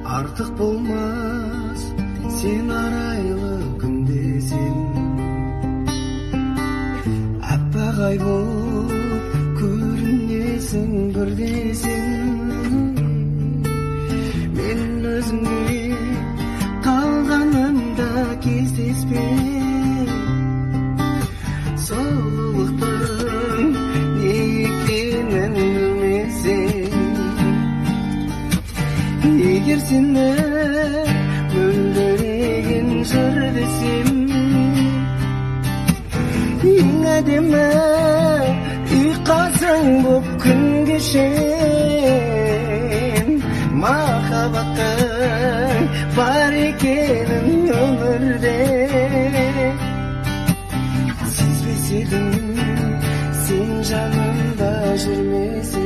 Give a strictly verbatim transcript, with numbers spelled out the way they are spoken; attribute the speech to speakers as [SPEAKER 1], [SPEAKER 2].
[SPEAKER 1] артык болмас сен арайлы күндесин, аппак ай болуп көрүнесиң бирдесин. Мен өзүңдү калганымда кездеспей, соолуктун не экенин билмесең, эгер сени мөлдөреген жыр десем, эң адемі уйкасың боп күн кешем. Махаббаттың бар экенин өмүрдө сезбес едим, сен жанымда жүрмесең.